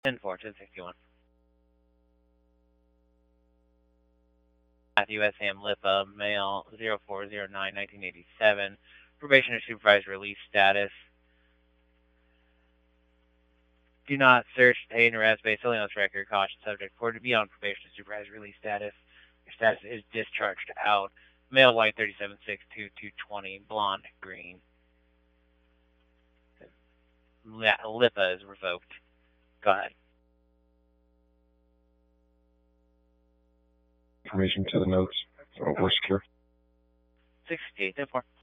10-4, 1061. Matthew S. Ham Lipa, male, 0409-1987. Probation or supervised release status. Do not search, detain, arrest based solely on this record. Caution subject for to be on probation or supervised release status. Your status is discharged out. Male, white, 37-6-2-220, blonde, green. Lipa is revoked. Go ahead. Information to the notes. So we're secure. 68-4.